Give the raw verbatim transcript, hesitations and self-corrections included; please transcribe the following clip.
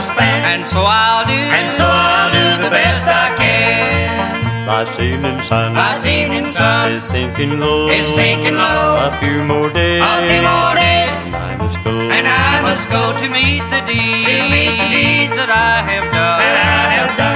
span. And so I'll do, and so I'll do the best I can. Last evening sun, last evening sun is sinking low, is sinking low. A few more days, A few more days, and I must go, and I must go to meet the deeds, meet the deeds that I have done. that I have done.